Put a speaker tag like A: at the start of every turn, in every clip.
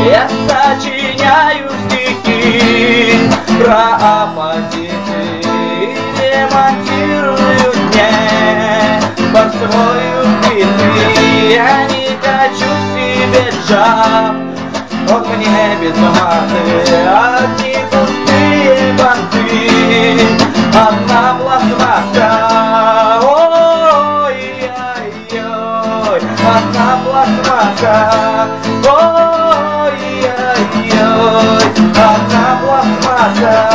A: Я сочиняю стихи про оппозиции и ремонтирую дне построю плиты. Я не хочу себе джаб, он мне без маты, одни пустые банты, одна пластмасса. Ой-ой-ой, одна пластмасса. Ой-ой-ой, одна пластмасса.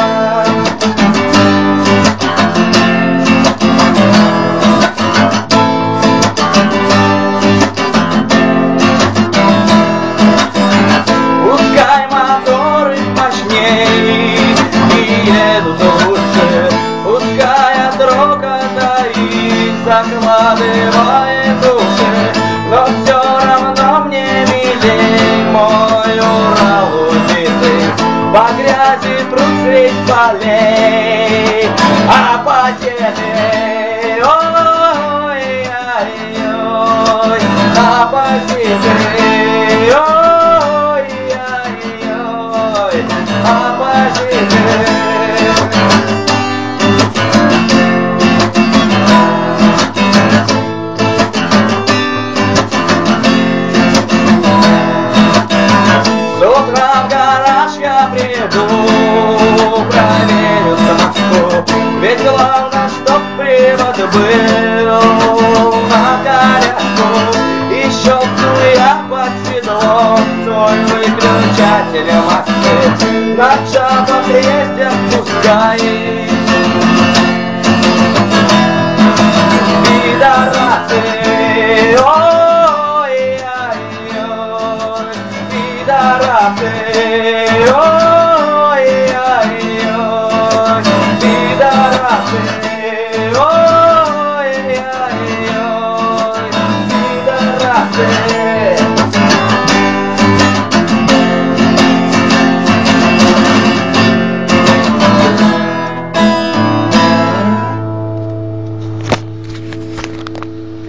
A: Пускай моторы мощней и едут лучше, пускай от рокота их закладывает уши, но все равно мне милей мой Урал убитый по грязи труд средь полей, а потери, ой-ой-ой, а потери, ой-ой-ой, а потери. В гараж я приду, проверю смазку, ведь главное, чтоб привод был на коляску. И щелкну я под седлом соль выключателя Москвы. На джапах ездят пускай